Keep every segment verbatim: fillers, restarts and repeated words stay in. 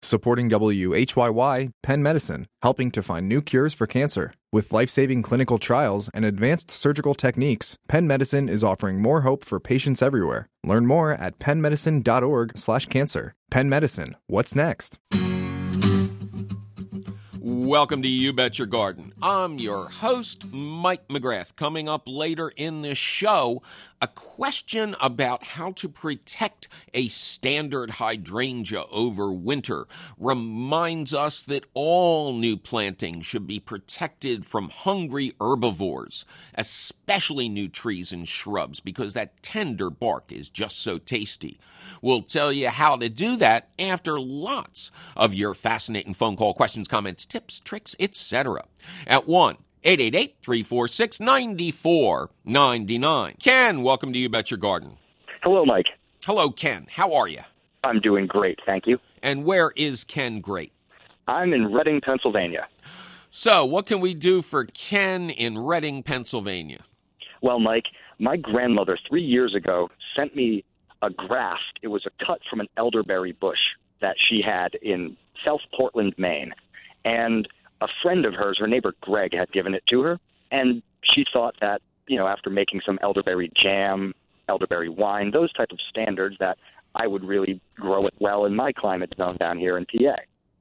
Supporting W H Y Y, Penn Medicine, helping to find new cures for cancer. With life-saving clinical trials and advanced surgical techniques, Penn Medicine is offering more hope for patients everywhere. Learn more at pennmedicine.org slash cancer. Penn Medicine, what's next? Welcome to You Bet Your Garden. I'm your host, Mike McGrath. Coming up later in this show, a question about how to protect a standard hydrangea over winter reminds us that all new plantings should be protected from hungry herbivores, especially new trees and shrubs, because that tender bark is just so tasty. We'll tell you how to do that after lots of your fascinating phone call questions, comments, tips, tricks, et cetera at one eight eight eight, three four six, nine four nine nine. Ken, welcome to You Bet Your Garden. Hello, Mike. Hello, Ken. How are you? I'm doing great, thank you. And where is Ken great? I'm in Reading, Pennsylvania. So, what can we do for Ken in Reading, Pennsylvania? Well, Mike, my grandmother three years ago sent me a graft. It was a cut from an elderberry bush that she had in South Portland, Maine. And a friend of hers, her neighbor Greg, had given it to her. And she thought that, you know, after making some elderberry jam, elderberry wine, those type of standards, that I would really grow it well in my climate zone down here in P A.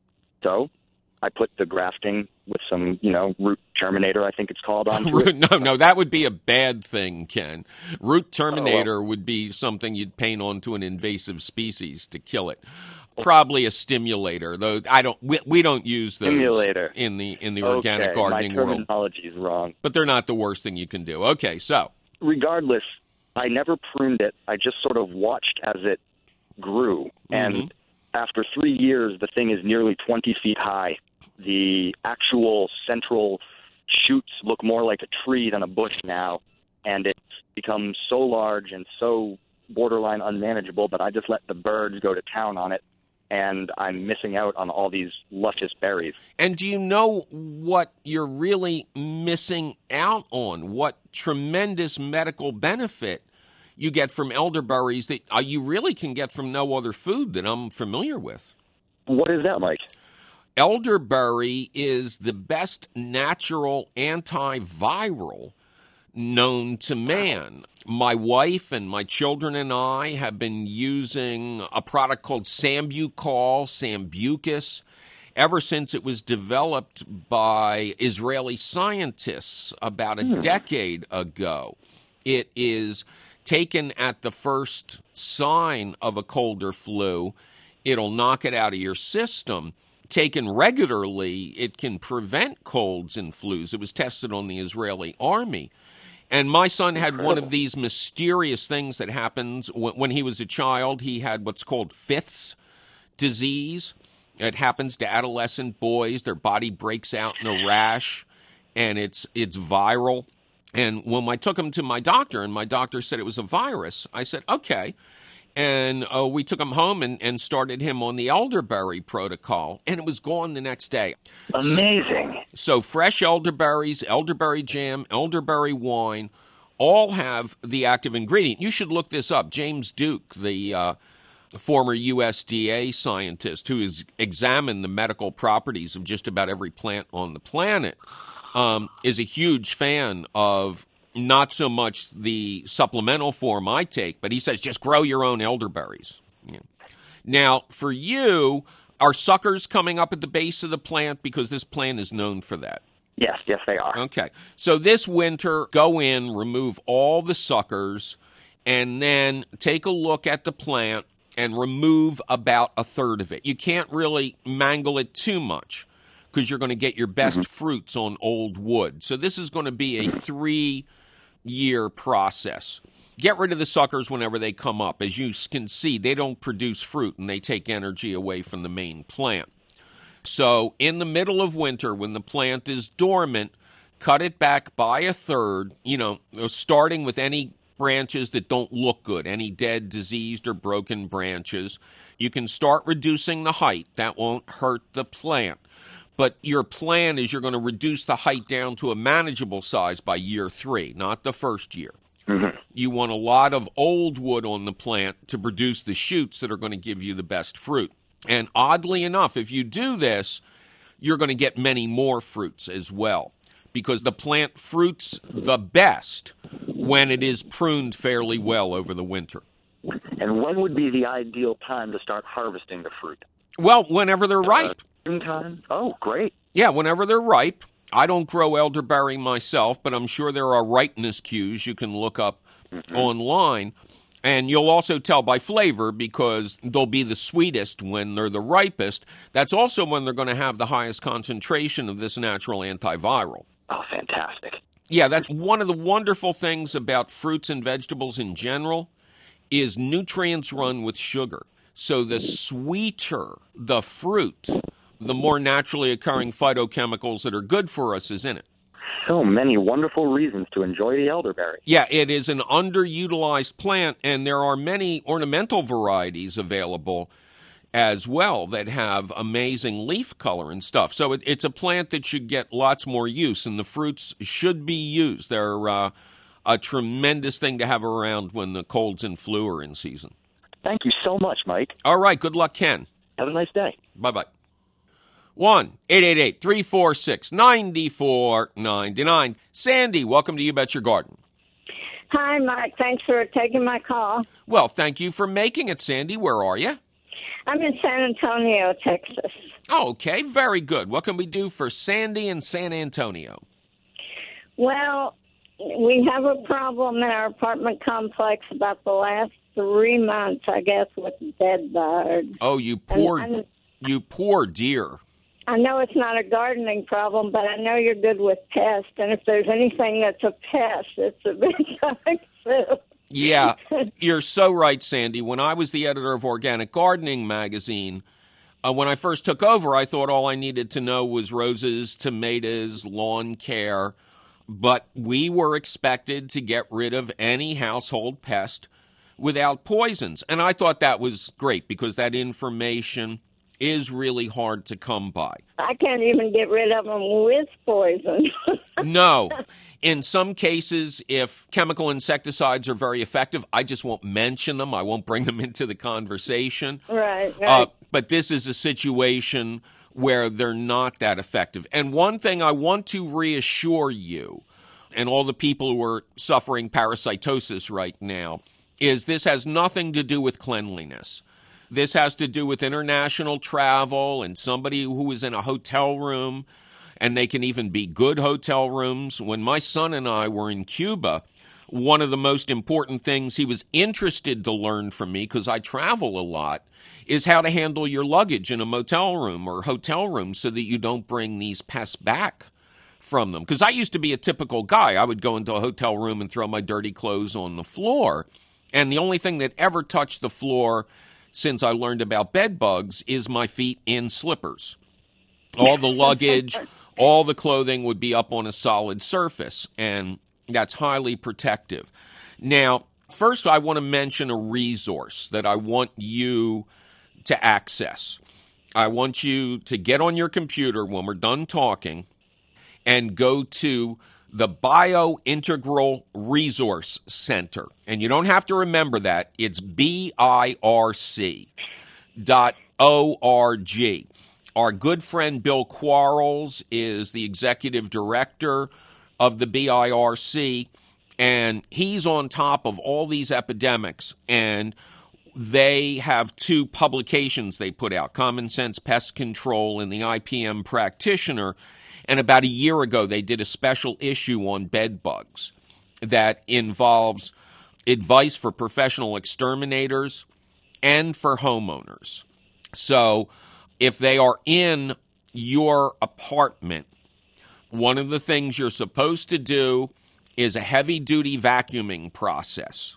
So I put the grafting with some, you know, root terminator, I think it's called, on it. No, no, that would be a bad thing, Ken. Root terminator oh, well. would be something you'd paint onto an invasive species to kill it. Probably a stimulator, though. I don't. We, we don't use those stimulator. in the in the okay, organic gardening my world. terminology is wrong, but they're not the worst thing you can do. Okay, so regardless, I never pruned it. I just sort of watched as it grew, mm-hmm. and after three years, the thing is nearly twenty feet high. The actual central shoots look more like a tree than a bush now, and it's become so large and so borderline unmanageable that I just let the birds go to town on it, and I'm missing out on all these luscious berries. And do you know what you're really missing out on? What tremendous medical benefit you get from elderberries that uh, you really can get from no other food that I'm familiar with? What is that, Mike? Elderberry is the best natural antiviral known to man. My wife and my children and I have been using a product called Sambucol, Sambucus, ever since it was developed by Israeli scientists about a hmm. decade ago. It is taken at the first sign of a cold or flu. It'll knock it out of your system. Taken regularly, it can prevent colds and flus. It was tested on the Israeli army. And my son had Incredible. one of these mysterious things that happens when, when he was a child. He had what's called Fifth's disease. It happens to adolescent boys. Their body breaks out in a rash, and it's it's viral. And when I took him to my doctor, and my doctor said it was a virus, I said, okay. And uh, we took him home and, and started him on the elderberry protocol, and it was gone the next day. Amazing. So, so fresh elderberries, elderberry jam, elderberry wine, all have the active ingredient. You should look this up. James Duke, the uh, former U S D A scientist who has examined the medical properties of just about every plant on the planet, um, is a huge fan of not so much the supplemental form I take, but he says just grow your own elderberries. Yeah. Now, for you, are suckers coming up at the base of the plant? Because this plant is known for that. Yes, yes, they are. Okay. So this winter, go in, remove all the suckers, and then take a look at the plant and remove about a third of it. You can't really mangle it too much because you're going to get your best mm-hmm. fruits on old wood. So this is going to be a three year process. Get rid of the suckers whenever they come up. As you can see, they don't produce fruit and they take energy away from the main plant. So in the middle of winter, when the plant is dormant, cut it back by a third, you know, starting with any branches that don't look good, any dead, diseased, or broken branches. You can start reducing the height. That won't hurt the plant. But your plan is you're going to reduce the height down to a manageable size by year three, not the first year. Mm-hmm. You want a lot of old wood on the plant to produce the shoots that are going to give you the best fruit. And oddly enough, if you do this, you're going to get many more fruits as well, because the plant fruits the best when it is pruned fairly well over the winter. And when would be the ideal time to start harvesting the fruit? Well, whenever they're ripe. Uh, time? Oh, great. Yeah, whenever they're ripe. I don't grow elderberry myself, but I'm sure there are ripeness cues you can look up mm-hmm. online. And you'll also tell by flavor, because they'll be the sweetest when they're the ripest. That's also when they're going to have the highest concentration of this natural antiviral. Oh, fantastic. Yeah, that's one of the wonderful things about fruits and vegetables in general, is nutrients run with sugar. So the sweeter the fruit, the more naturally occurring phytochemicals that are good for us is in it. So many wonderful reasons to enjoy the elderberry. Yeah, it is an underutilized plant, and there are many ornamental varieties available as well that have amazing leaf color and stuff. So it, it's a plant that should get lots more use, and the fruits should be used. They're uh, a tremendous thing to have around when the colds and flu are in season. Thank you so much, Mike. All right, good luck, Ken. Have a nice day. Bye-bye. one eight eight eight, three four six, nine four nine nine. Sandy, welcome to You Bet Your Garden. Hi, Mike. Thanks for taking my call. Well, thank you for making it, Sandy. Where are you? I'm in San Antonio, Texas. Oh, okay, very good. What can we do for Sandy in San Antonio? Well, we have a problem in our apartment complex about the last three months, I guess, with bed bugs. Oh, you poor, and, and, you poor dear. I know it's not a gardening problem, but I know you're good with pests, and if there's anything that's a pest, it's a big bug, too. Yeah, you're so right, Sandy. When I was the editor of Organic Gardening magazine, uh, when I first took over, I thought all I needed to know was roses, tomatoes, lawn care. But we were expected to get rid of any household pest without poisons. And I thought that was great, because that information is really hard to come by. I can't even get rid of them with poison. No. In some cases, if chemical insecticides are very effective, I just won't mention them. I won't bring them into the conversation. Right, right. Uh, but this is a situation where they're not that effective. And one thing I want to reassure you, and all the people who are suffering parasitosis right now, is this has nothing to do with cleanliness. This has to do with international travel and somebody who is in a hotel room, and they can even be good hotel rooms. When my son and I were in Cuba, one of the most important things he was interested to learn from me, because I travel a lot, is how to handle your luggage in a motel room or hotel room so that you don't bring these pests back from them. Because I used to be a typical guy. I would go into a hotel room and throw my dirty clothes on the floor, and the only thing that ever touched the floor since I learned about bed bugs is my feet in slippers. All the luggage, all the clothing would be up on a solid surface, and that's highly protective. Now, first I want to mention a resource that I want you to access. I want you to get on your computer when we're done talking and go to the Biointegral Resource Center. And you don't have to remember that. It's B I R C dot O R G. Our good friend Bill Quarles is the executive director of the B I R C, and he's on top of all these epidemics. And they have two publications they put out, Common Sense Pest Control and the I P M Practitioner. And about a year ago, they did a special issue on bed bugs that involves advice for professional exterminators and for homeowners. So if they are in your apartment, one of the things you're supposed to do is a heavy-duty vacuuming process.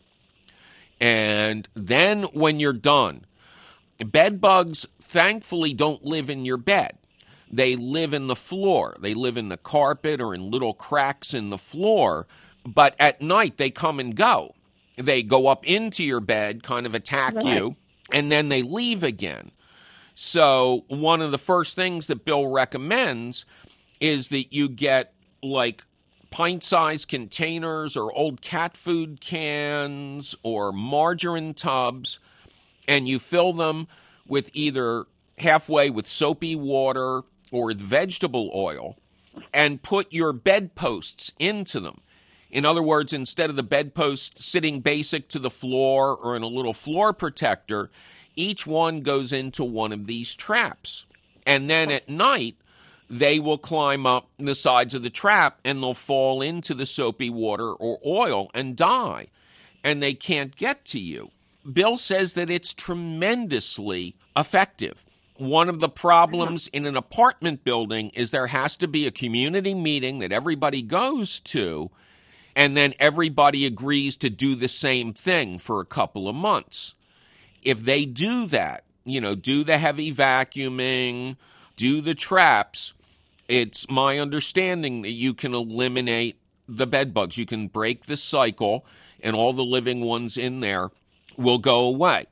And then when you're done, bed bugs thankfully don't live in your bed. They live in the floor. They live in the carpet or in little cracks in the floor. But at night, they come and go. They go up into your bed, kind of attack right. you, and then they leave again. So one of the first things that Bill recommends is that you get like pint-sized containers or old cat food cans or margarine tubs, and you fill them with either halfway with soapy water or with vegetable oil and put your bedposts into them. In other words, instead of the bedpost sitting basic to the floor or in a little floor protector, each one goes into one of these traps. And then at night, they will climb up the sides of the trap and they'll fall into the soapy water or oil and die. And they can't get to you. Bill says that it's tremendously effective. One of the problems in an apartment building is there has to be a community meeting that everybody goes to, and then everybody agrees to do the same thing for a couple of months. If they do that, you know, do the heavy vacuuming, do the traps, it's my understanding that you can eliminate the bed bugs. You can break the cycle, and all the living ones in there will go away.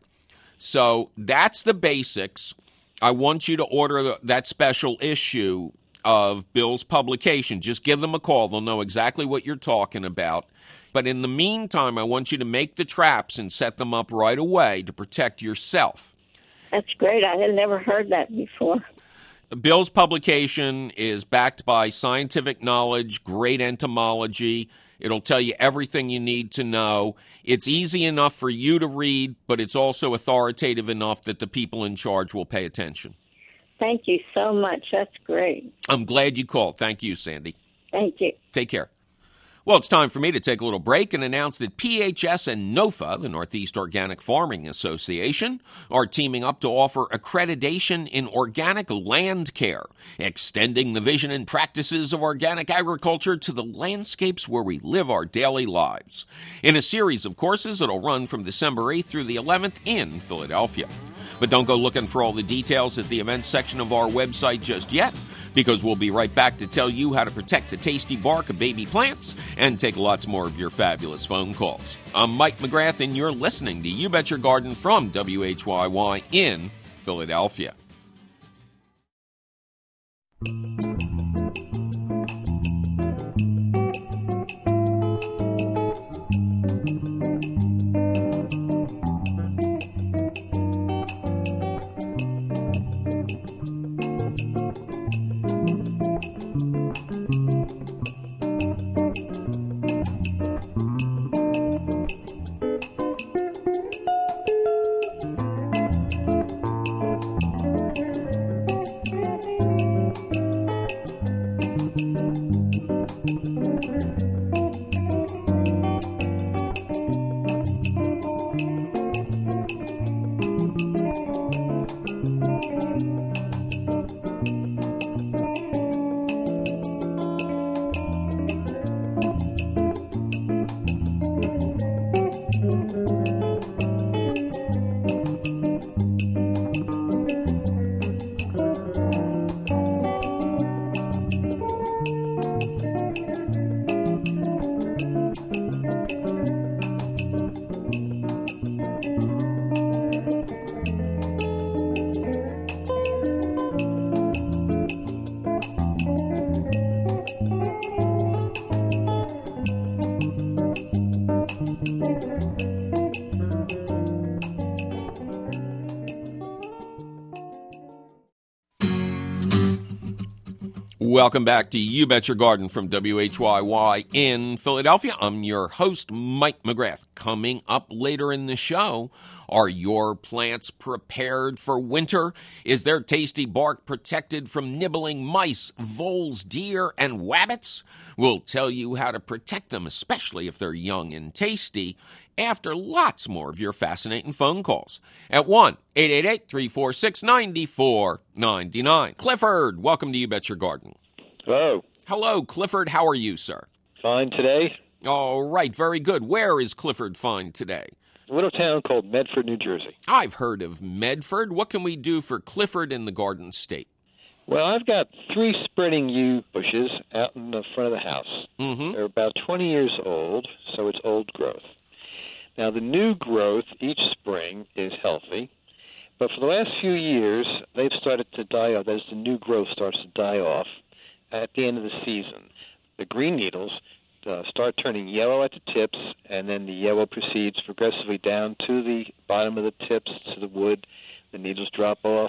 So that's the basics. I want you to order that special issue of Bill's publication. Just give them a call. They'll know exactly what you're talking about. But in the meantime, I want you to make the traps and set them up right away to protect yourself. That's great. I had never heard that before. Bill's publication is backed by scientific knowledge, great entomology. It'll tell you everything you need to know. It's easy enough for you to read, but it's also authoritative enough that the people in charge will pay attention. Thank you so much. That's great. I'm glad you called. Thank you, Sandy. Thank you. Take care. Well, it's time for me to take a little break and announce that P H S and NOFA, the Northeast Organic Farming Association, are teaming up to offer accreditation in organic land care, extending the vision and practices of organic agriculture to the landscapes where we live our daily lives, in a series of courses that'll run from December eighth through the eleventh in Philadelphia. But don't go looking for all the details at the events section of our website just yet, because we'll be right back to tell you how to protect the tasty bark of baby plants and take lots more of your fabulous phone calls. I'm Mike McGrath, and you're listening to You Bet Your Garden from W H Y Y in Philadelphia. Welcome back to You Bet Your Garden from W H Y Y in Philadelphia. I'm your host, Mike McGrath. Coming up later in the show, are your plants prepared for winter? Is their tasty bark protected from nibbling mice, voles, deer, and wabbits? We'll tell you how to protect them, especially if they're young and tasty, after lots more of your fascinating phone calls at one eight eight eight, three four six, nine four nine nine. Clifford, welcome to You Bet Your Garden. Hello. Hello, Clifford. How are you, sir? Fine today. All right, very good. Where is Clifford fine today? A little town called Medford, New Jersey. I've heard of Medford. What can we do for Clifford in the Garden State? Well, I've got three spreading yew bushes out in the front of the house. Mm-hmm. They're about twenty years old, so it's old growth. Now, the new growth each spring is healthy, but for the last few years, they've started to die off. That is, the new growth starts to die off at the end of the season. The green needles uh, start turning yellow at the tips, and then the yellow proceeds progressively down to the bottom of the tips, to the wood. The needles drop off.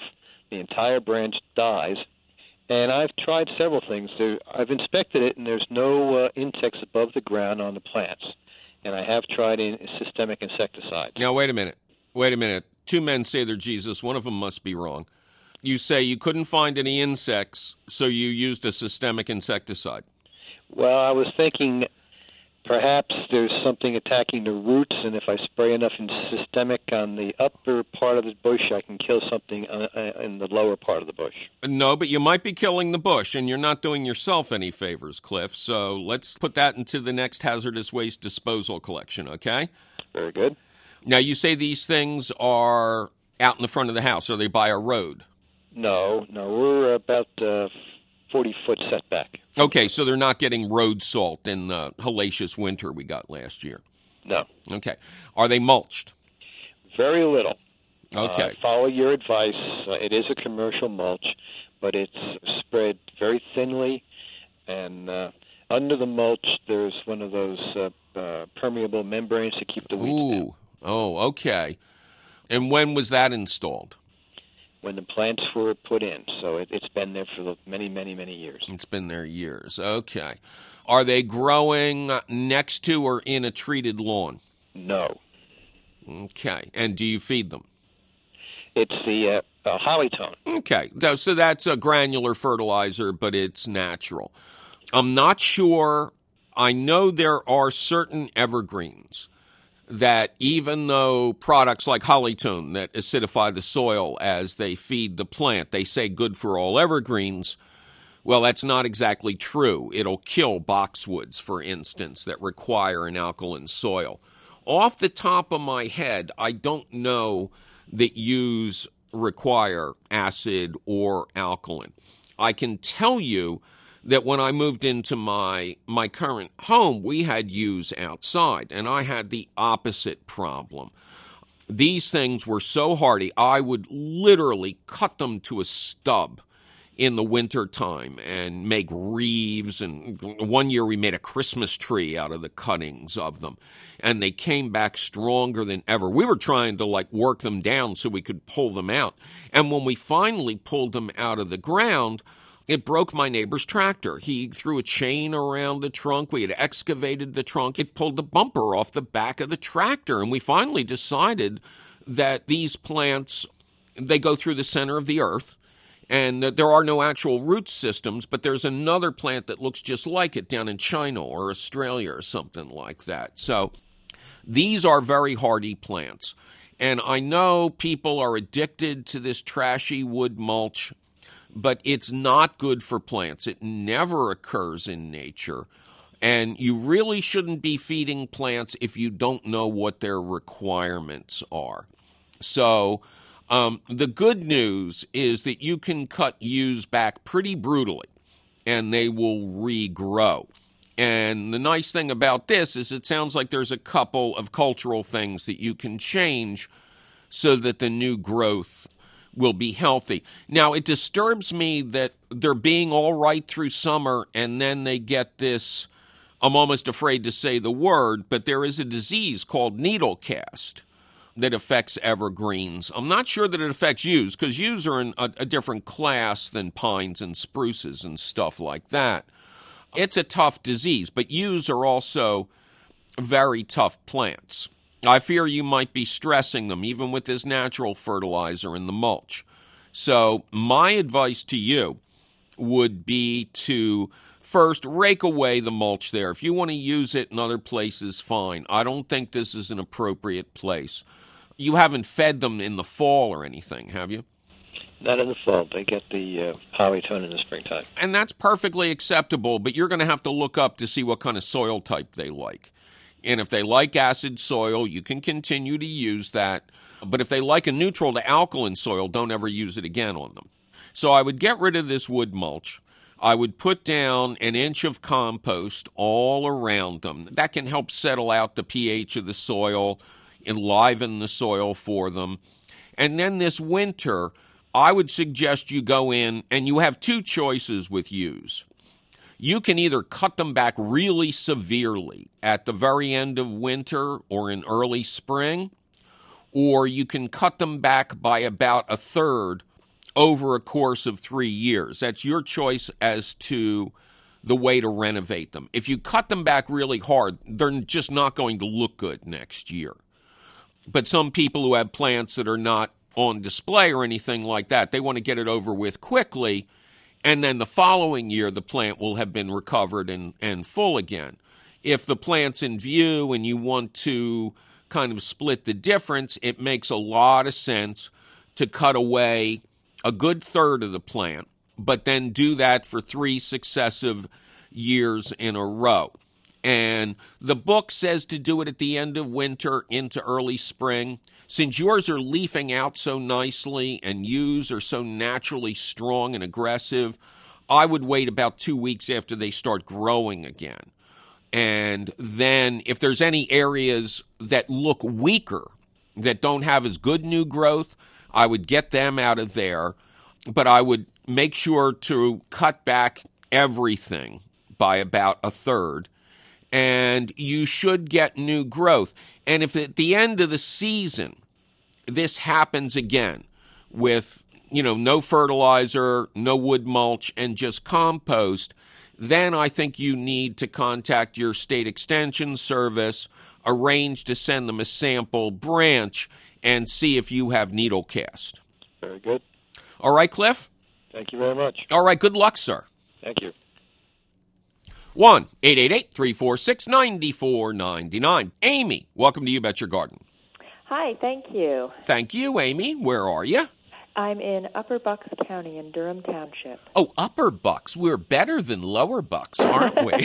the entire branch dies. And I've tried several things. There, I've inspected it, and there's no uh, insects above the ground on the plants. And I have tried in systemic insecticides. Now, wait a minute. Wait a minute. Two men say they're Jesus. One of them must be wrong. You say you couldn't find any insects, so you used a systemic insecticide. Well, I was thinking perhaps there's something attacking the roots, and if I spray enough in systemic on the upper part of the bush, I can kill something in the lower part of the bush. No, but you might be killing the bush, and you're not doing yourself any favors, Cliff. So let's put that into the next hazardous waste disposal collection, okay? Very good. Now, you say these things are out in the front of the house. Are they by a road? No, no, we're about uh, forty-foot setback. Okay, so they're not getting road salt in the hellacious winter we got last year. No. Okay. Are they mulched? Very little. Okay. Uh, follow your advice. Uh, it is a commercial mulch, but it's spread very thinly, and uh, under the mulch there's one of those uh, uh, permeable membranes to keep the weeds Ooh. down. Oh, okay. And when was that installed? When the plants were put in, so it, it's been there for many, many, many years. It's been there years. Okay. Are they growing next to or in a treated lawn? No. Okay. And do you feed them? It's the uh, uh, Hollytone. Okay. So that's a granular fertilizer, but it's natural. I'm not sure. I know there are certain evergreens that even though products like Hollytone that acidify the soil as they feed the plant, they say good for all evergreens, well, that's not exactly true. It'll kill boxwoods, for instance, that require an alkaline soil. Off the top of my head, I don't know that yews require acid or alkaline. I can tell you that when I moved into my my current home, we had yews outside, and I had the opposite problem. These things were so hardy, I would literally cut them to a stub in the wintertime and make wreaths. And one year we made a Christmas tree out of the cuttings of them, and they came back stronger than ever. We were trying to like work them down so we could pull them out. And when we finally pulled them out of the ground, it broke my neighbor's tractor. He threw a chain around the trunk. We had excavated the trunk. It pulled the bumper off the back of the tractor. And we finally decided that these plants, they go through the center of the earth, and that there are no actual root systems, but there's another plant that looks just like it down in China or Australia or something like that. So these are very hardy plants. And I know people are addicted to this trashy wood mulch, but it's not good for plants. It never occurs in nature. And you really shouldn't be feeding plants if you don't know what their requirements are. So um, the good news is that you can cut yews back pretty brutally, and they will regrow. And the nice thing about this is it sounds like there's a couple of cultural things that you can change so that the new growth will be healthy. Now, it disturbs me that they're being all right through summer, and then they get this, I'm almost afraid to say the word, but there is a disease called needle cast that affects evergreens. I'm not sure that it affects yews, because yews are in a, a different class than pines and spruces and stuff like that. It's a tough disease, but yews are also very tough plants. I fear you might be stressing them, even with this natural fertilizer in the mulch. So my advice to you would be to first rake away the mulch there. If you want to use it in other places, fine. I don't think this is an appropriate place. You haven't fed them in the fall or anything, have you? Not in the fall. They get the uh, Hollytone in the springtime. And that's perfectly acceptable, but you're going to have to look up to see what kind of soil type they like. And if they like acid soil, you can continue to use that. But if they like a neutral to alkaline soil, don't ever use it again on them. So I would get rid of this wood mulch. I would put down an inch of compost all around them. That can help settle out the pH of the soil, enliven the soil for them. And then this winter, I would suggest you go in, and you have two choices with yews. You can either cut them back really severely at the very end of winter or in early spring, or you can cut them back by about a third over a course of three years. That's your choice as to the way to renovate them. If you cut them back really hard, they're just not going to look good next year. But some people who have plants that are not on display or anything like that, they want to get it over with quickly, and then the following year the plant will have been recovered and, and full again. If the plant's in view and you want to kind of split the difference, it makes a lot of sense to cut away a good third of the plant, but then do that for three successive years in a row. And the book says to do it at the end of winter into early spring. Since yours are leafing out so nicely and yous are so naturally strong and aggressive, I would wait about two weeks after they start growing again. And then if there's any areas that look weaker, that don't have as good new growth, I would get them out of there. But I would make sure to cut back everything by about a third. And you should get new growth. And if at the end of the season this happens again with, you know, no fertilizer, no wood mulch, and just compost, then I think you need to contact your state extension service, arrange to send them a sample branch, and see if you have needle cast. Very good. All right, Cliff? Thank you very much. All right, good luck, sir. Thank you. one eight eight eight, three four six, nine four nine nine. Amy, welcome to You Bet Your Garden. Hi, thank you. Thank you, Amy. Where are you? I'm in Upper Bucks County in Durham Township. Oh, Upper Bucks. We're better than Lower Bucks, aren't we?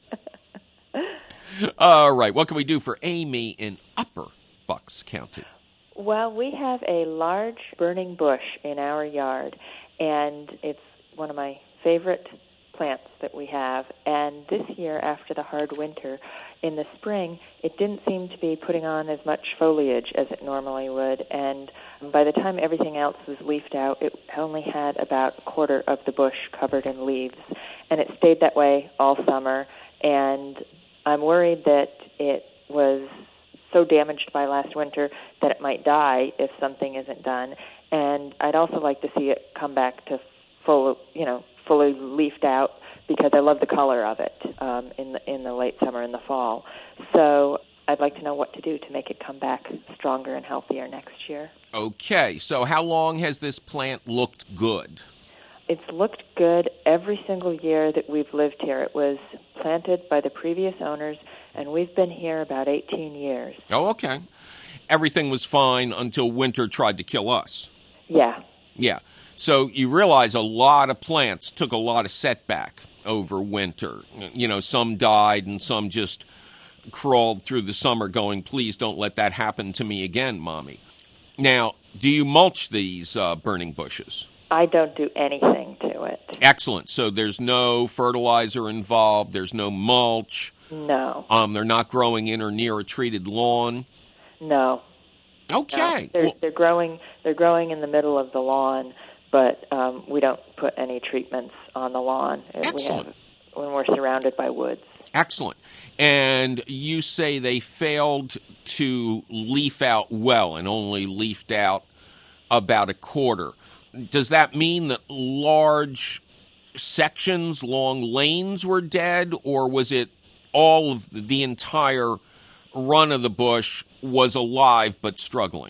All right. What can we do for Amy in Upper Bucks County? Well, we have a large burning bush in our yard, and it's one of my favorite plants that we have. And this year, after the hard winter, in the spring, it didn't seem to be putting on as much foliage as it normally would. And by the time everything else was leafed out, it only had about a quarter of the bush covered in leaves. And it stayed that way all summer. And I'm worried that it was so damaged by last winter that it might die if something isn't done. And I'd also like to see it come back to full, you know, fully leafed out, because I love the color of it um, in the in the late summer and the fall. So I'd like to know what to do to make it come back stronger and healthier next year. Okay, so how long has this plant looked good? It's looked good every single year that we've lived here. It was planted by the previous owners, and we've been here about eighteen years. Oh, okay. Everything was fine until winter tried to kill us. Yeah. Yeah. So you realize a lot of plants took a lot of setback over winter. You know, some died and some just crawled through the summer going, please don't let that happen to me again, Mommy. Now, do you mulch these uh, burning bushes? I don't do anything to it. Excellent. So there's no fertilizer involved. There's no mulch. No. Um, they're not growing in or near a treated lawn. No. Okay. No. They're, Well, they're growing. They're growing in the middle of the lawn, but um, we don't put any treatments on the lawn. Excellent. We have, when we're surrounded by woods. Excellent. And you say they failed to leaf out well and only leafed out about a quarter. Does that mean that large sections, long lanes were dead, or was it all of the entire run of the bush was alive but struggling?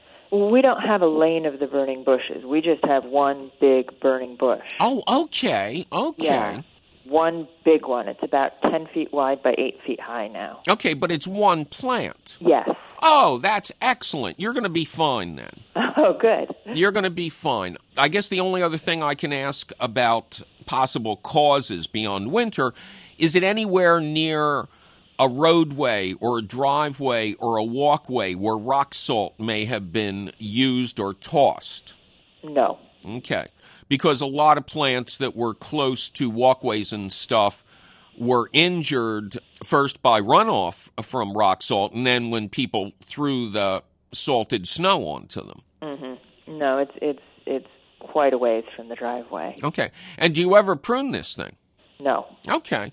We don't have a lane of the burning bushes. We just have one big burning bush. Oh, okay, okay. Yeah, one big one. It's about ten feet wide by eight feet high now. Okay, but it's one plant. Yes. Oh, that's excellent. You're going to be fine then. Oh, good. You're going to be fine. I guess the only other thing I can ask about possible causes beyond winter, is it anywhere near a roadway or a driveway or a walkway where rock salt may have been used or tossed? No. Okay. Because a lot of plants that were close to walkways and stuff were injured first by runoff from rock salt, and then when people threw the salted snow onto them. Mm-hmm. No, it's it's it's quite a ways from the driveway. Okay. And do you ever prune this thing? No. Okay.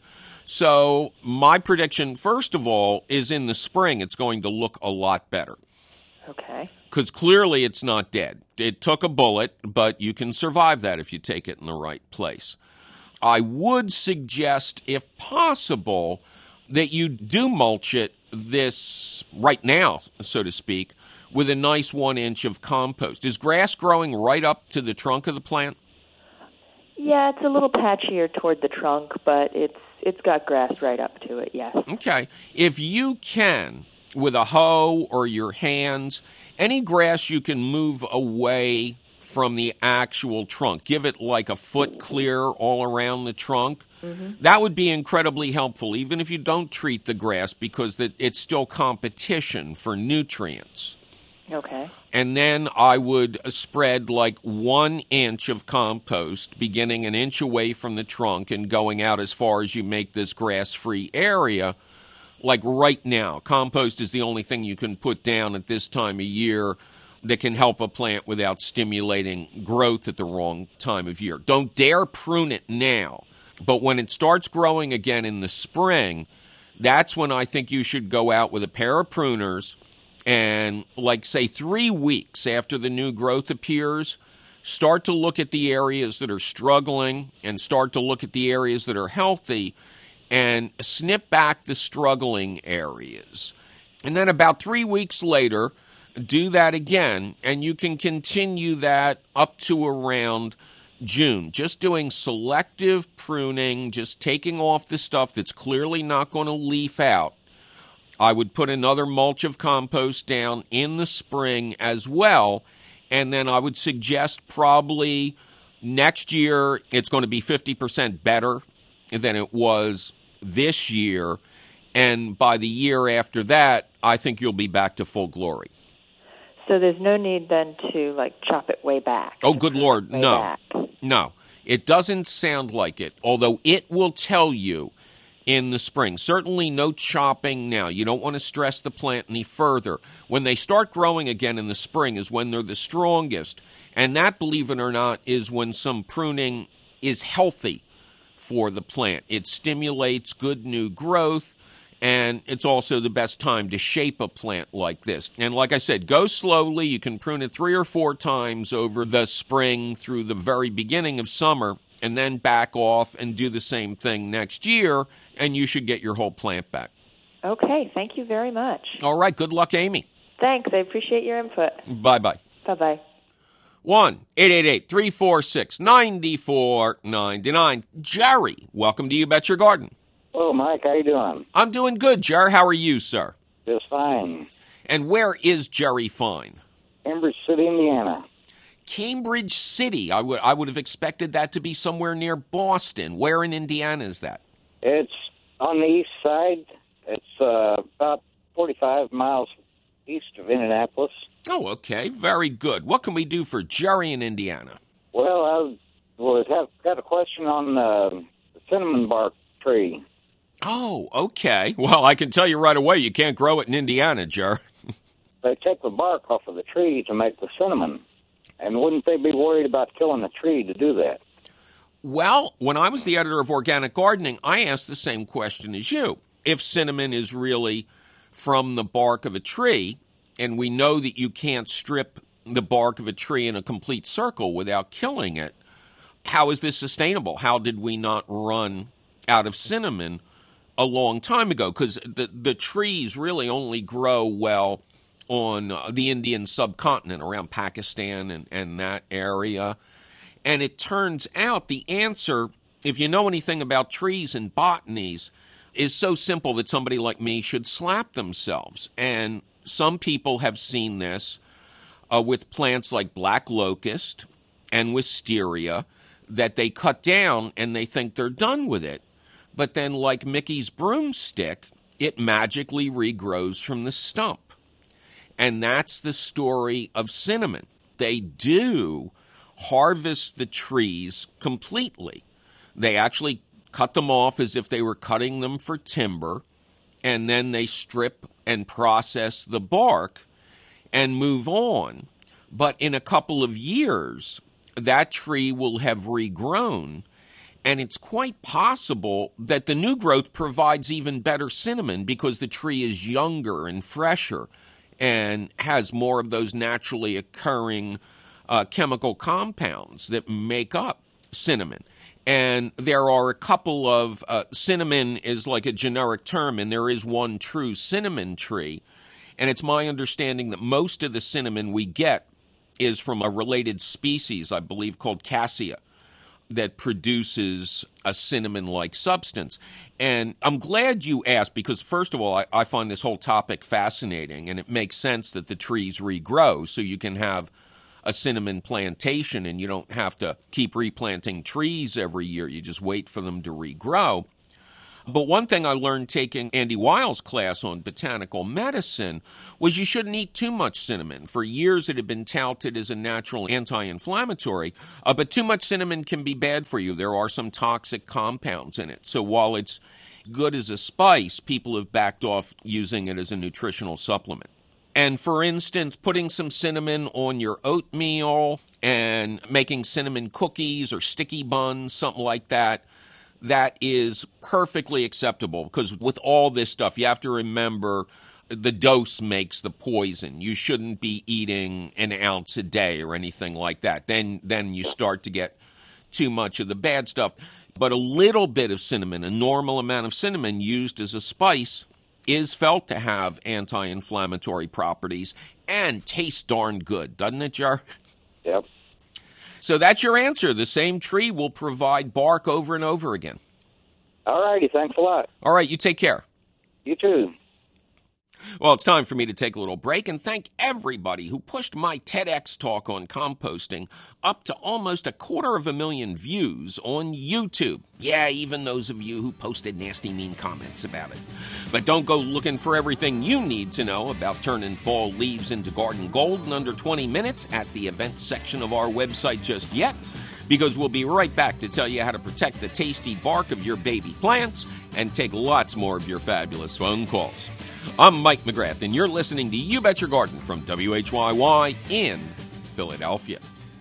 So my prediction, first of all, is in the spring it's going to look a lot better. Okay. Because clearly it's not dead. It took a bullet, but you can survive that if you take it in the right place. I would suggest, if possible, that you do mulch it this right now, so to speak, with a nice one inch of compost. Is grass growing right up to the trunk of the plant? Yeah, it's a little patchier toward the trunk, but it's it's got grass right up to it, yes. Okay. If you can, with a hoe or your hands, any grass you can move away from the actual trunk, give it like a foot clear all around the trunk, mm-hmm. that would be incredibly helpful, even if you don't treat the grass, because it's still competition for nutrients. Okay. And then I would spread like one inch of compost, beginning an inch away from the trunk and going out as far as you make this grass-free area. Like right now, compost is the only thing you can put down at this time of year that can help a plant without stimulating growth at the wrong time of year. Don't dare prune it now. But when it starts growing again in the spring, that's when I think you should go out with a pair of pruners and, like, say, three weeks after the new growth appears, start to look at the areas that are struggling and start to look at the areas that are healthy and snip back the struggling areas. And then about three weeks later, do that again, and you can continue that up to around June. Just doing selective pruning, just taking off the stuff that's clearly not going to leaf out. I would put another mulch of compost down in the spring as well, and then I would suggest probably next year it's going to be fifty percent better than it was this year, and by the year after that, I think you'll be back to full glory. So there's no need then to, like, chop it way back. Oh, good Lord, way no. Back. No. It doesn't sound like it, although it will tell you in the spring. Certainly no chopping now. You don't want to stress the plant any further. When they start growing again in the spring is when they're the strongest, and that, believe it or not, is when some pruning is healthy for the plant. It stimulates good new growth, and it's also the best time to shape a plant like this. And like I said, go slowly. You can prune it three or four times over the spring through the very beginning of summer, and then back off and do the same thing next year, and you should get your whole plant back. Okay, thank you very much. All right, good luck, Amy. Thanks, I appreciate your input. Bye-bye. Bye-bye. one eight eight eight, three four six, nine four nine nine. Jerry, welcome to You Bet Your Garden. Hello, Mike. How you doing? I'm doing good, Jerry. How are you, sir? Just fine. And where is Jerry Fine? Cambridge City, Indiana. Cambridge City. I would I would have expected that to be somewhere near Boston. Where in Indiana is that? It's on the east side. It's uh, about forty-five miles east of Indianapolis. Oh, okay. Very good. What can we do for Jerry in Indiana? Well, I was have got a question on uh, the cinnamon bark tree. Oh, okay. Well, I can tell you right away, you can't grow it in Indiana, Jerry. They take the bark off of the tree to make the cinnamon. And wouldn't they be worried about killing the tree to do that? Well, when I was the editor of Organic Gardening, I asked the same question as you. If cinnamon is really from the bark of a tree, and we know that you can't strip the bark of a tree in a complete circle without killing it, how is this sustainable? How did we not run out of cinnamon a long time ago? Because the, the trees really only grow well on the Indian subcontinent, around Pakistan and, and that area. And it turns out the answer, if you know anything about trees and botanies, is so simple that somebody like me should slap themselves. And some people have seen this uh, with plants like black locust and wisteria that they cut down and they think they're done with it. But then, like Mickey's broomstick, it magically regrows from the stump. And that's the story of cinnamon. They do harvest the trees completely. They actually cut them off as if they were cutting them for timber, and then they strip and process the bark and move on. But in a couple of years, that tree will have regrown, and it's quite possible that the new growth provides even better cinnamon because the tree is younger and fresher and has more of those naturally occurring uh, chemical compounds that make up cinnamon. And there are a couple of, uh, cinnamon is like a generic term, and there is one true cinnamon tree. And it's my understanding that most of the cinnamon we get is from a related species, I believe, called cassia, that produces a cinnamon-like substance. And I'm glad you asked because, first of all, I, I find this whole topic fascinating, and it makes sense that the trees regrow so you can have a cinnamon plantation and you don't have to keep replanting trees every year. You just wait for them to regrow. But one thing I learned taking Andy Weil's class on botanical medicine was you shouldn't eat too much cinnamon. For years it had been touted as a natural anti-inflammatory, uh, but too much cinnamon can be bad for you. There are some toxic compounds in it. So while it's good as a spice, people have backed off using it as a nutritional supplement. And for instance, putting some cinnamon on your oatmeal and making cinnamon cookies or sticky buns, something like that, that is perfectly acceptable because with all this stuff, you have to remember the dose makes the poison. You shouldn't be eating an ounce a day or anything like that. Then, then you start to get too much of the bad stuff. But a little bit of cinnamon, a normal amount of cinnamon used as a spice, is felt to have anti-inflammatory properties and tastes darn good, doesn't it, Jar? Yep. So that's your answer. The same tree will provide bark over and over again. All righty. Thanks a lot. All right. You take care. You too. Well, it's time for me to take a little break and thank everybody who pushed my TEDx talk on composting up to almost a quarter of a million views on YouTube. Yeah, even those of you who posted nasty, mean comments about it. But don't go looking for everything you need to know about turning fall leaves into garden gold in under twenty minutes at the events section of our website just yet, because we'll be right back to tell you how to protect the tasty bark of your baby plants and take lots more of your fabulous phone calls. I'm Mike McGrath, and you're listening to You Bet Your Garden from W H Y Y in Philadelphia.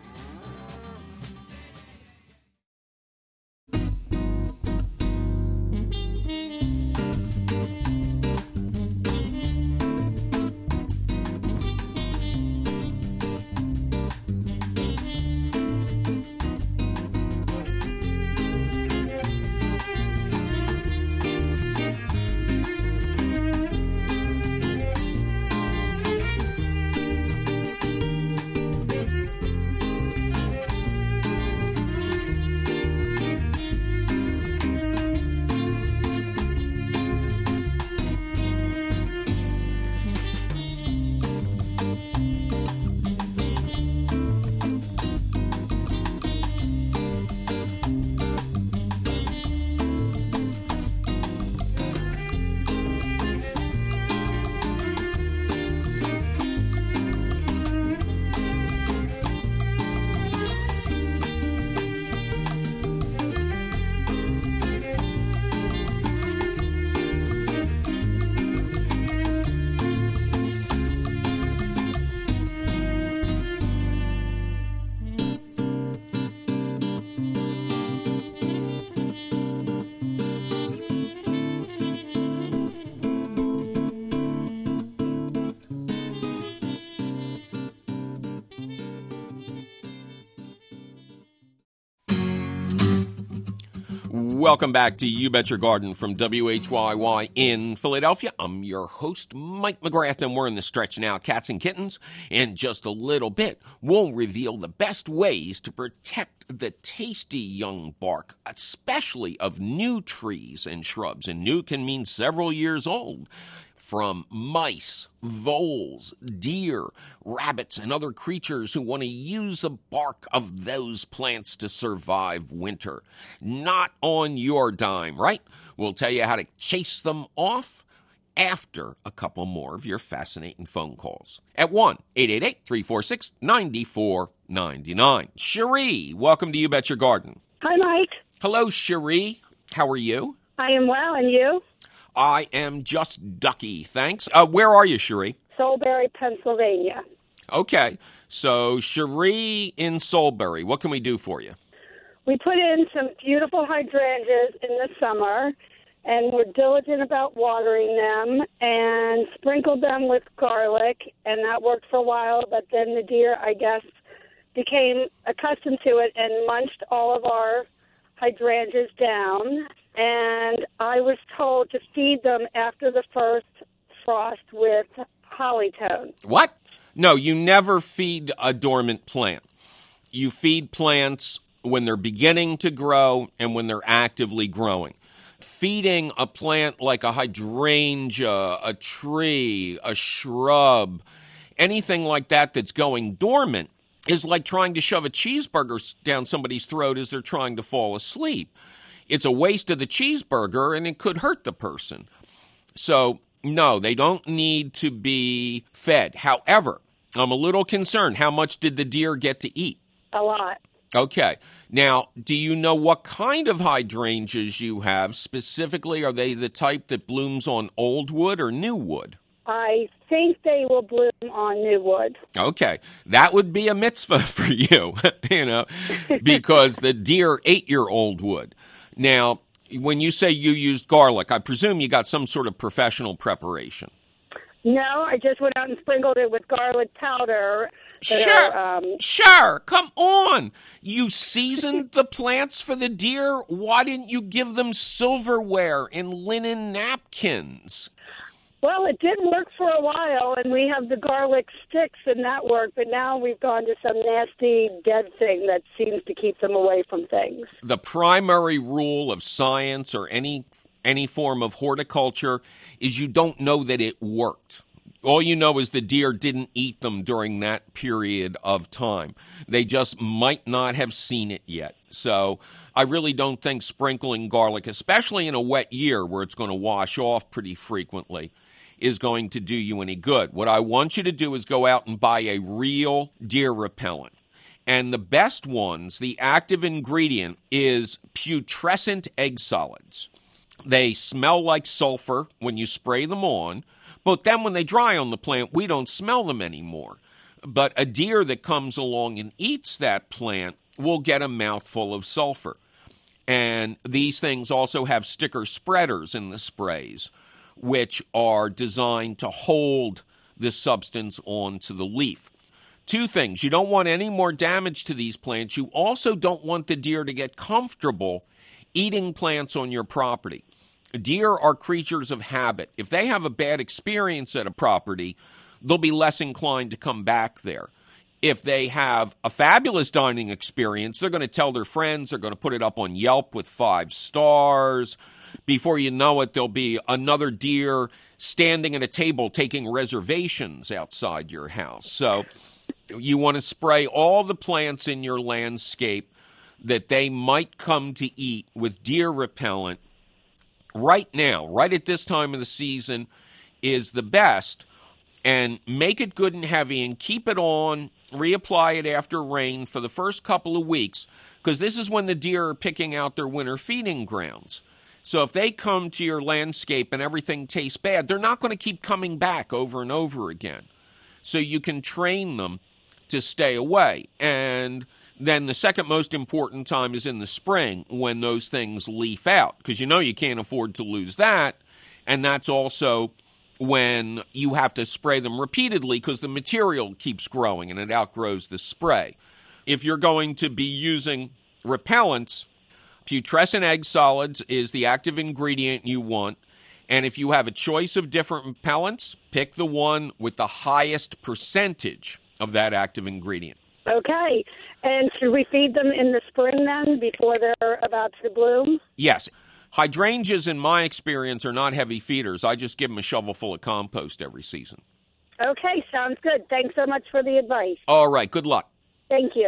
Welcome back to You Bet Your Garden from W H Y Y in Philadelphia. I'm your host, Mike McGrath, and we're in the stretch now, Cats and Kittens. In just a little bit, we'll reveal the best ways to protect the tasty young bark, especially of new trees and shrubs. And new can mean several years old. From mice, voles, deer, rabbits, and other creatures who want to use the bark of those plants to survive winter. Not on your dime, right? We'll tell you how to chase them off after a couple more of your fascinating phone calls. At one eight eight eight, three four six, nine four nine nine. Cherie, welcome to You Bet Your Garden. Hi, Mike. Hello, Cherie. How are you? I am well, and you? I am just ducky, thanks. Uh, where are you, Cherie? Solebury, Pennsylvania. Okay, so Cherie in Solebury, what can we do for you? We put in some beautiful hydrangeas in the summer, and were diligent about watering them and sprinkled them with garlic, and that worked for a while, but then the deer, I guess, became accustomed to it and munched all of our hydrangeas down, and I was told to feed them after the first frost with Hollytone. What? No, you never feed a dormant plant. You feed plants when they're beginning to grow and when they're actively growing. Feeding a plant like a hydrangea, a tree, a shrub, anything like that that's going dormant is like trying to shove a cheeseburger down somebody's throat as they're trying to fall asleep. It's a waste of the cheeseburger, and it could hurt the person. So, no, they don't need to be fed. However, I'm a little concerned. How much did the deer get to eat? A lot. Okay. Now, do you know what kind of hydrangeas you have? Specifically, are they the type that blooms on old wood or new wood? I think they will bloom on new wood. Okay. That would be a mitzvah for you, you know, because the deer ate your old wood. Now, when you say you used garlic, I presume you got some sort of professional preparation. No, I just went out and sprinkled it with garlic powder. Sure, are, um... sure, come on. You seasoned the plants for the deer. Why didn't you give them silverware and linen napkins? Well, it did work for a while, and we have the garlic sticks, and that worked. But now we've gone to some nasty dead thing that seems to keep them away from things. The primary rule of science or any any form of horticulture is you don't know that it worked. All you know is the deer didn't eat them during that period of time. They just might not have seen it yet. So I really don't think sprinkling garlic, especially in a wet year where it's going to wash off pretty frequently, is going to do you any good. What I want you to do is go out and buy a real deer repellent. And the best ones, the active ingredient is putrescent egg solids. They smell like sulfur when you spray them on, but then when they dry on the plant, we don't smell them anymore. But a deer that comes along and eats that plant will get a mouthful of sulfur. And these things also have sticker spreaders in the sprays, which are designed to hold the substance onto the leaf. Two things. You don't want any more damage to these plants. You also don't want the deer to get comfortable eating plants on your property. Deer are creatures of habit. If they have a bad experience at a property, they'll be less inclined to come back there. If they have a fabulous dining experience, they're going to tell their friends, they're going to put it up on Yelp with five stars. Before you know it, there'll be another deer standing at a table taking reservations outside your house. So you want to spray all the plants in your landscape that they might come to eat with deer repellent. Right now, right at this time of the season, is the best. And make it good and heavy and keep it on, reapply it after rain for the first couple of weeks, because this is when the deer are picking out their winter feeding grounds. So if they come to your landscape and everything tastes bad, they're not going to keep coming back over and over again. So you can train them to stay away. And then the second most important time is in the spring when those things leaf out, because you know you can't afford to lose that. And that's also when you have to spray them repeatedly because the material keeps growing and it outgrows the spray. If you're going to be using repellents, putrescent egg solids is the active ingredient you want. And if you have a choice of different repellents, pick the one with the highest percentage of that active ingredient. Okay. And should we feed them in the spring then before they're about to bloom? Yes. Hydrangeas, in my experience, are not heavy feeders. I just give them a shovel full of compost every season. Okay, sounds good. Thanks so much for the advice. All right, good luck. Thank you.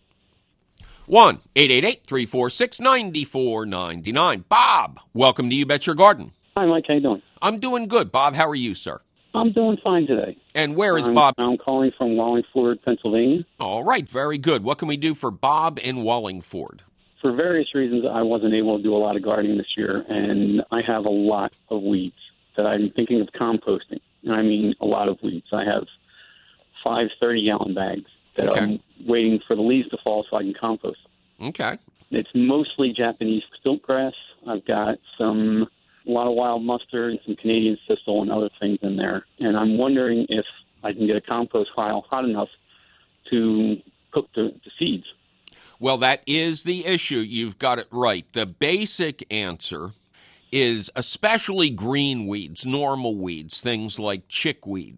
one eight eight eight, three four six, nine four nine nine. Bob, welcome to You Bet Your Garden. Hi, Mike. How you doing? I'm doing good. Bob, how are you, sir? I'm doing fine today. And where is I'm, Bob? I'm calling from Wallingford, Pennsylvania. All right, very good. What can we do for Bob in Wallingford? For various reasons, I wasn't able to do a lot of gardening this year, and I have a lot of weeds that I'm thinking of composting. And I mean a lot of weeds. I have five thirty-gallon bags that okay. I'm waiting for the leaves to fall so I can compost them. Okay. It's mostly Japanese stiltgrass. I've got some a lot of wild mustard and some Canadian thistle and other things in there. And I'm wondering if I can get a compost pile hot enough to cook the, the seeds. Well, that is the issue. You've got it right. The basic answer is especially green weeds, normal weeds, things like chickweed,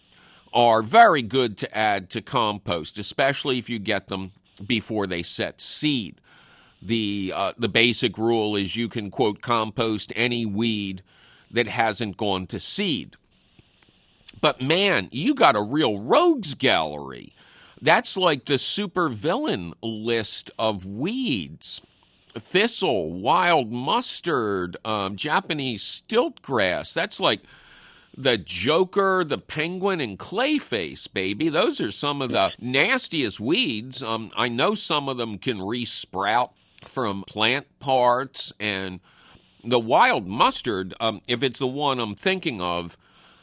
are very good to add to compost, especially if you get them before they set seed. The uh, the basic rule is you can, quote, compost any weed that hasn't gone to seed. But, man, you got a real rogues gallery. That's like the supervillain list of weeds. Thistle, wild mustard, um, Japanese stiltgrass. That's like the Joker, the Penguin, and Clayface, baby. Those are some of the nastiest weeds. Um, I know some of them can re-sprout from plant parts. And the wild mustard, um, if it's the one I'm thinking of,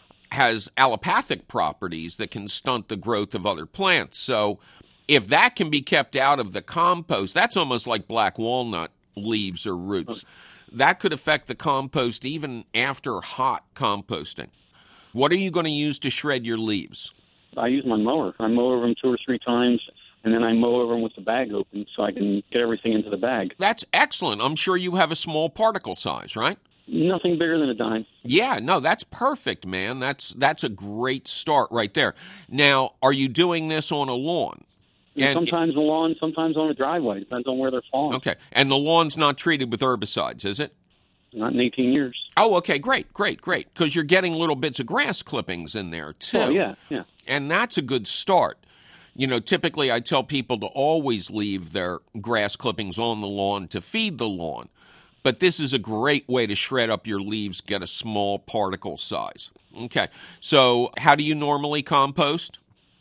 has allopathic properties that can stunt the growth of other plants. So if that can be kept out of the compost, that's almost like black walnut leaves or roots. That could affect the compost even after hot composting. What are you going to use to shred your leaves? I use my mower. I mow over them two or three times, and then I mow over them with the bag open so I can get everything into the bag. That's excellent. I'm sure you have a small particle size, right? Nothing bigger than a dime. Yeah, no, that's perfect, man. That's that's a great start right there. Now, are you doing this on a lawn? And sometimes on a lawn, sometimes on a driveway. Depends on where they're falling. Okay. And the lawn's not treated with herbicides, is it? Not in eighteen years. Oh, okay, great, great, great. Because you're getting little bits of grass clippings in there, too. Oh, yeah, yeah. And that's a good start. You know, typically I tell people to always leave their grass clippings on the lawn to feed the lawn. But this is a great way to shred up your leaves, get a small particle size. Okay. So how do you normally compost?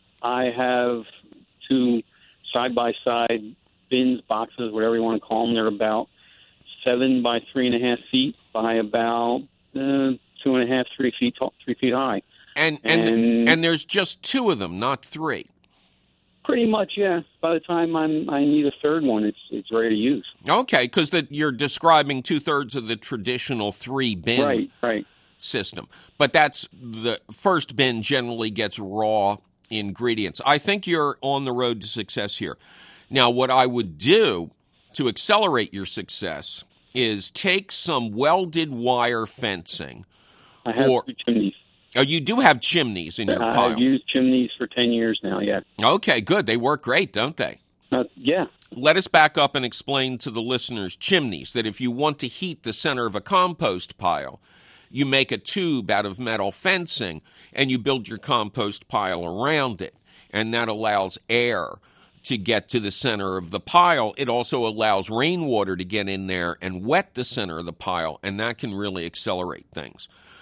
I have two side-by-side bins, boxes, whatever you want to call them. They're about seven by three and a half feet by about uh, two and a half, three feet tall, three feet high. And and and, and there's just two of them, not three. Pretty much, yeah. By the time I'm, I need a third one, it's it's ready to use. Okay, because you're describing two-thirds of the traditional three-bin right, right. system. But that's the first bin generally gets raw ingredients. I think you're on the road to success here. Now, what I would do to accelerate your success is take some welded wire fencing. I have or, two chimneys. Oh, you do have chimneys in your I've pile. I've used chimneys for ten years now, yeah. Okay, good. They work great, don't they? Uh, yeah. Let us back up and explain to the listeners chimneys, that if you want to heat the center of a compost pile, you make a tube out of metal fencing and you build your compost pile around it. And that allows air to get to the center of the pile. It also allows rainwater to get in there and wet the center of the pile, and that can really accelerate things.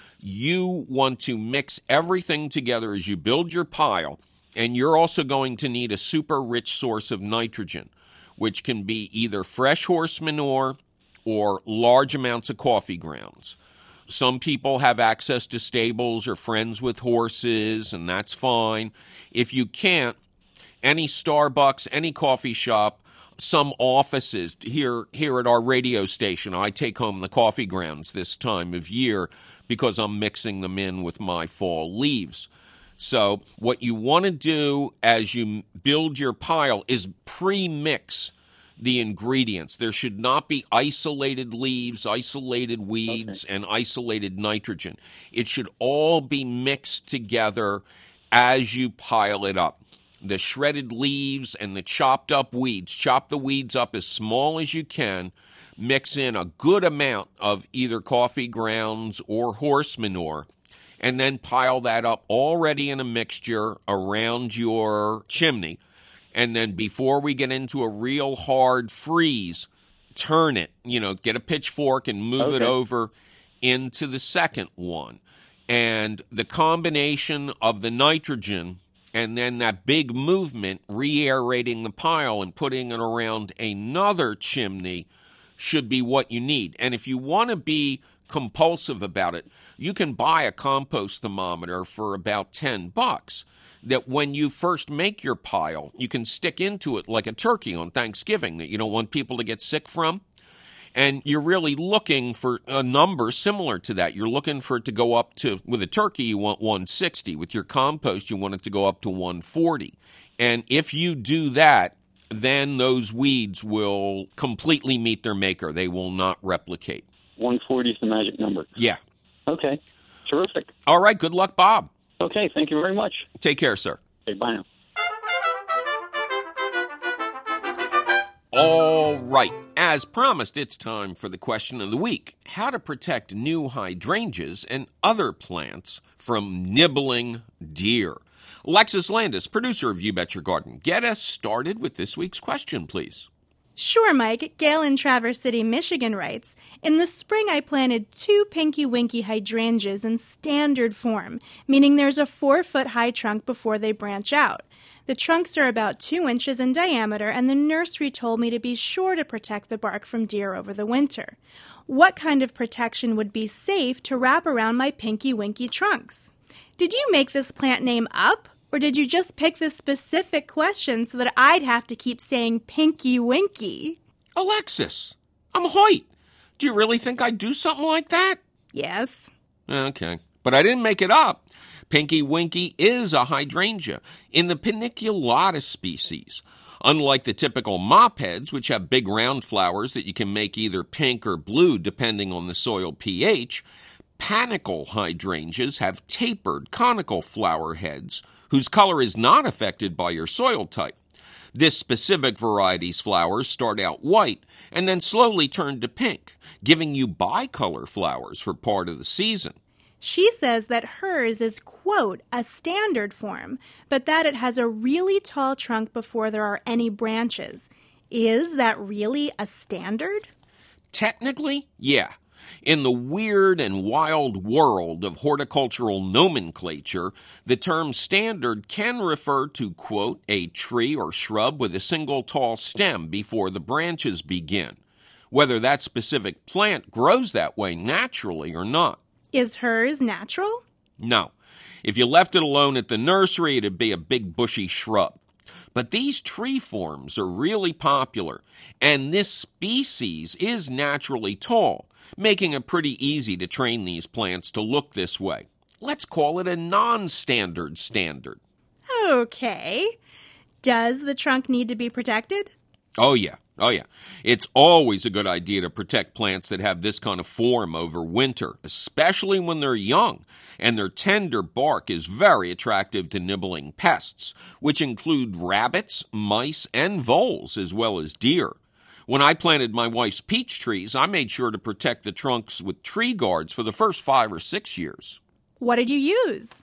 You want to mix everything together as you build your pile, and you're also going to need a super rich source of nitrogen, which can be either fresh horse manure or large amounts of coffee grounds. Some people have access to stables or friends with horses, and that's fine. If you can't, any Starbucks, any coffee shop, some offices here here at our radio station, I take home the coffee grounds this time of year because I'm mixing them in with my fall leaves. So what you want to do as you build your pile is pre-mix the ingredients. There should not be isolated leaves, isolated weeds, okay. and isolated nitrogen. It should all be mixed together as you pile it up. The shredded leaves and the chopped up weeds. Chop the weeds up as small as you can. Mix in a good amount of either coffee grounds or horse manure, and then pile that up already in a mixture around your chimney. And then before we get into a real hard freeze, turn it, you know, get a pitchfork and move okay. it over into the second one. And the combination of the nitrogen and then that big movement, re-aerating the pile and putting it around another chimney should be what you need. And if you want to be compulsive about it, you can buy a compost thermometer for about ten bucks that when you first make your pile, you can stick into it like a turkey on Thanksgiving that you don't want people to get sick from. And you're really looking for a number similar to that. You're looking for it to go up to, with a turkey, you want one sixty. With your compost, you want it to go up to one forty. And if you do that, then those weeds will completely meet their maker. They will not replicate. one forty is the magic number. Yeah. Okay. Terrific. All right. Good luck, Bob. Okay. Thank you very much. Take care, sir. Okay. Bye now. All right. As promised, it's time for the question of the week. How to protect new hydrangeas and other plants from nibbling deer. Alexis Landis, producer of You Bet Your Garden. Get us started with this week's question, please. Sure, Mike. Gail in Traverse City, Michigan writes, in the spring I planted two Pinky Winky hydrangeas in standard form, meaning there's a four-foot high trunk before they branch out. The trunks are about two inches in diameter, and the nursery told me to be sure to protect the bark from deer over the winter. What kind of protection would be safe to wrap around my Pinky Winky trunks? Did you make this plant name up? Or did you just pick this specific question so that I'd have to keep saying Pinky Winky? Alexis, I'm Hoyt. Do you really think I'd do something like that? Yes. Okay. But I didn't make it up. Pinky Winky is a hydrangea in the Paniculata species. Unlike the typical mopheads, which have big round flowers that you can make either pink or blue depending on the soil pH, panicle hydrangeas have tapered conical flower heads whose color is not affected by your soil type. This specific variety's flowers start out white and then slowly turn to pink, giving you bicolor flowers for part of the season. She says that hers is, quote, a standard form, but that it has a really tall trunk before there are any branches. Is that really a standard? Technically, yeah. In the weird and wild world of horticultural nomenclature, the term standard can refer to, quote, a tree or shrub with a single tall stem before the branches begin, whether that specific plant grows that way naturally or not. Is hers natural? No. If you left it alone at the nursery, it'd be a big bushy shrub. But these tree forms are really popular, and this species is naturally tall, making it pretty easy to train these plants to look this way. Let's call it a non-standard standard. Okay. Does the trunk need to be protected? Oh, yeah. Oh, yeah. It's always a good idea to protect plants that have this kind of form over winter, especially when they're young, and their tender bark is very attractive to nibbling pests, which include rabbits, mice, and voles, as well as deer. When I planted my wife's peach trees, I made sure to protect the trunks with tree guards for the first five or six years. What did you use?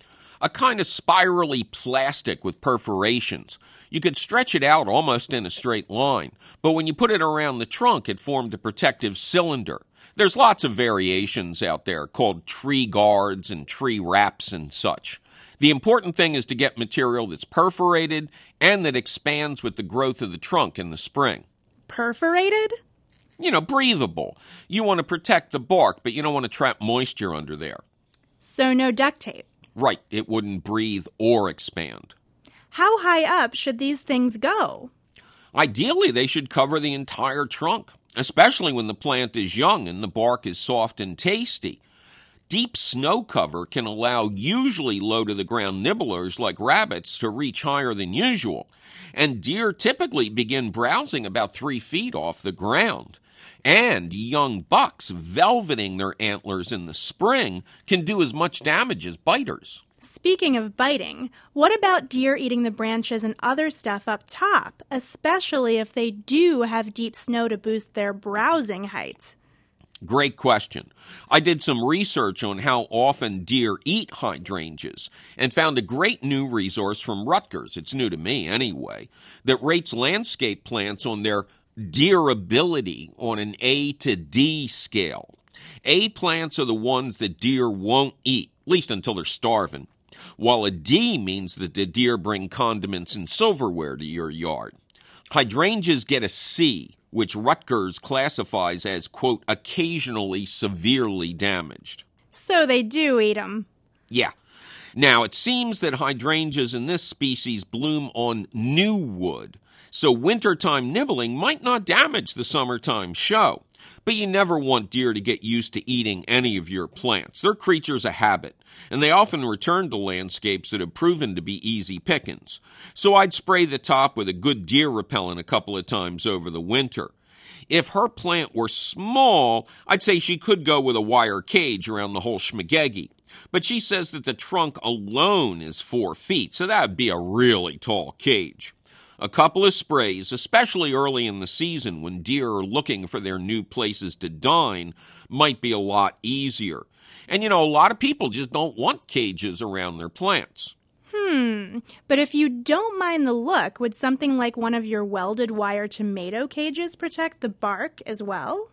A kind of spirally plastic with perforations. You could stretch it out almost in a straight line, but when you put it around the trunk, it formed a protective cylinder. There's lots of variations out there called tree guards and tree wraps and such. The important thing is to get material that's perforated and that expands with the growth of the trunk in the spring. Perforated? You know, breathable. You want to protect the bark, but you don't want to trap moisture under there. So no duct tape? Right. It wouldn't breathe or expand. How high up should these things go? Ideally, they should cover the entire trunk, especially when the plant is young and the bark is soft and tasty. Deep snow cover can allow usually low-to-the-ground nibblers like rabbits to reach higher than usual, and deer typically begin browsing about three feet off the ground. And young bucks velveting their antlers in the spring can do as much damage as biters. Speaking of biting, what about deer eating the branches and other stuff up top, especially if they do have deep snow to boost their browsing height? Great question. I did some research on how often deer eat hydrangeas and found a great new resource from Rutgers, it's new to me anyway, that rates landscape plants on their deerability on an A to D scale. A plants are the ones that deer won't eat, at least until they're starving, while a D means that the deer bring condiments and silverware to your yard. Hydrangeas get a C, which Rutgers classifies as, quote, occasionally severely damaged. So they do eat them. Yeah. Now, it seems that hydrangeas in this species bloom on new wood, so wintertime nibbling might not damage the summertime show. But you never want deer to get used to eating any of your plants. They're creatures of habit, and they often return to landscapes that have proven to be easy pickings. So I'd spray the top with a good deer repellent a couple of times over the winter. If her plant were small, I'd say she could go with a wire cage around the whole schmagegi. But she says that the trunk alone is four feet, so that would be a really tall cage. A couple of sprays, especially early in the season when deer are looking for their new places to dine, might be a lot easier. And, you know, a lot of people just don't want cages around their plants. Hmm, but if you don't mind the look, would something like one of your welded wire tomato cages protect the bark as well?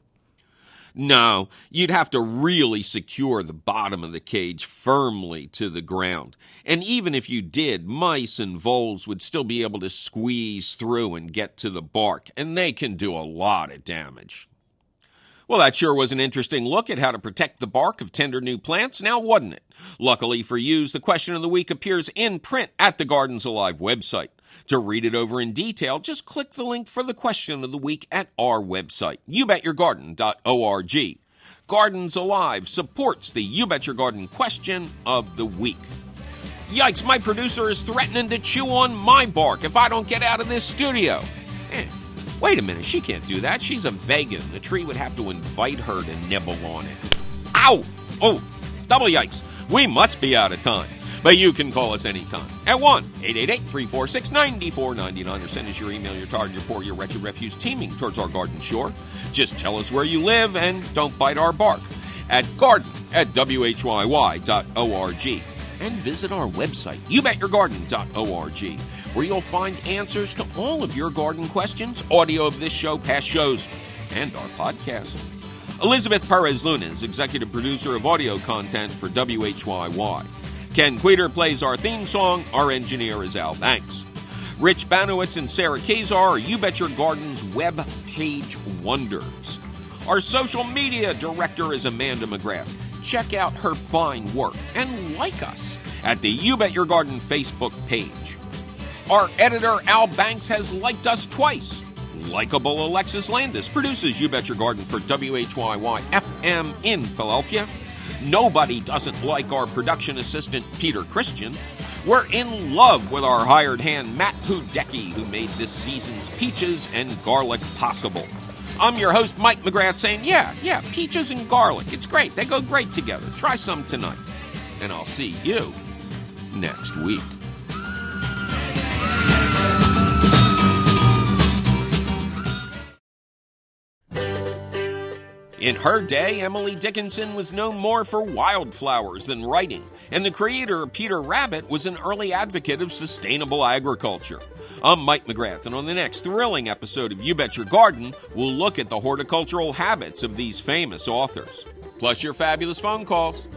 No, you'd have to really secure the bottom of the cage firmly to the ground. And even if you did, mice and voles would still be able to squeeze through and get to the bark, and they can do a lot of damage. Well, that sure was an interesting look at how to protect the bark of tender new plants, now wasn't it? Luckily for you, the question of the week appears in print at the Gardens Alive website. To read it over in detail, just click the link for the question of the week at our website, you bet your garden dot org. Gardens Alive supports the You Bet Your Garden question of the week. Yikes, my producer is threatening to chew on my bark if I don't get out of this studio. Eh, wait a minute, she can't do that. She's a vegan. The tree would have to invite her to nibble on it. Ow! Oh, double yikes. We must be out of time. But you can call us anytime at one eight eight eight, three four six, nine four nine nine or send us your email, your tired, your poor, your wretched refuse teeming towards our garden shore. Just tell us where you live and don't bite our bark at garden at W H Y Y dot org. And visit our website, you bet your garden dot org, where you'll find answers to all of your garden questions, audio of this show, past shows, and our podcast. Elizabeth Perez Luna is executive producer of audio content for W H Y Y. Ken Queter plays our theme song. Our engineer is Al Banks. Rich Banowitz and Sarah Kazar are You Bet Your Garden's web page wonders. Our social media director is Amanda McGrath. Check out her fine work and like us at the You Bet Your Garden Facebook page. Our editor, Al Banks, has liked us twice. Likeable Alexis Landis produces You Bet Your Garden for W H Y Y F M in Philadelphia. Nobody doesn't like our production assistant, Peter Christian. We're in love with our hired hand, Matt Hudecki, who made this season's peaches and garlic possible. I'm your host, Mike McGrath, saying, yeah, yeah, peaches and garlic. It's great. They go great together. Try some tonight. And I'll see you next week. In her day, Emily Dickinson was known more for wildflowers than writing, and the creator, Peter Rabbit, was an early advocate of sustainable agriculture. I'm Mike McGrath, and on the next thrilling episode of You Bet Your Garden, we'll look at the horticultural habits of these famous authors. Plus your fabulous phone calls.